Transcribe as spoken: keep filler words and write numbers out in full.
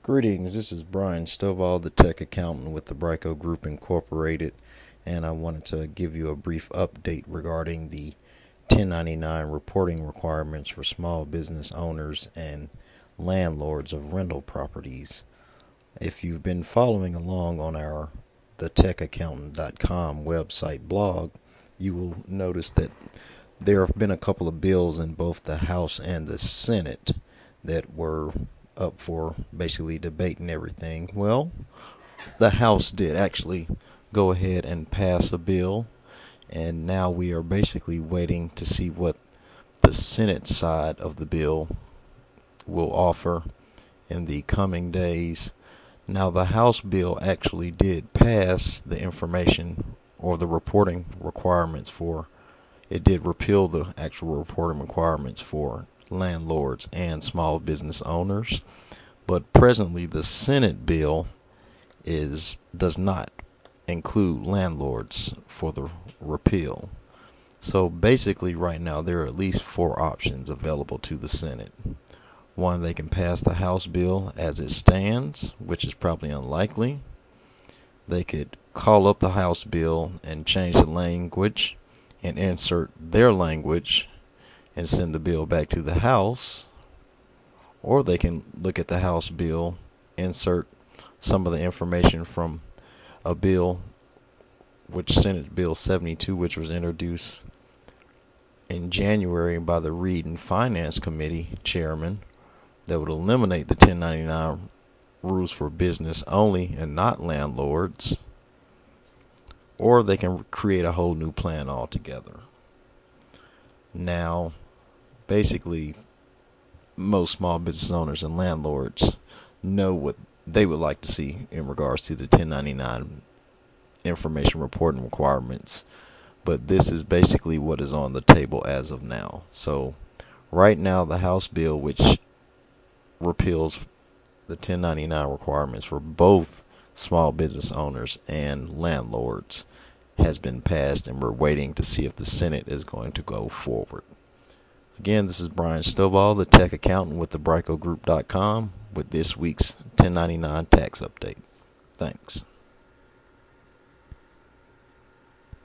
Greetings, this is Brian Stovall, the tech accountant with the Brico Group Incorporated, and I wanted to give you a brief update regarding the ten ninety-nine reporting requirements for small business owners and landlords of rental properties. If you've been following along on our the tech accountant dot com website blog, you will notice that there have been a couple of bills in both the House and the Senate that were up for basically debate and everything. Well, the House did actually go ahead and pass a bill, and now we are basically waiting to see what the Senate side of the bill will offer in the coming days. Now, the House bill actually did pass the information or the reporting requirements for, it did repeal the actual reporting requirements for landlords and small business owners, but presently the Senate bill is does not include landlords for the repeal. So basically right now there are at least four options available to the Senate. One, they can pass the House bill as it stands, which is probably unlikely. They could call up the House bill and change the language and insert their language and send the bill back to the House, or they can look at the House bill, insert some of the information from a bill, which Senate Bill seventy-two, which was introduced in January by the Read and Finance Committee chairman, that would eliminate the ten ninety-nine rules for business only and not landlords, or they can create a whole new plan altogether. Now, basically, most small business owners and landlords know what they would like to see in regards to the ten ninety-nine information reporting requirements, but this is basically what is on the table as of now. So right now, the House bill, which repeals the ten ninety-nine requirements for both small business owners and landlords, has been passed, and we're waiting to see if the Senate is going to go forward. Again, this is Brian Stovall, the tech accountant with the Brico Group dot com, with this week's ten ninety-nine tax update. Thanks.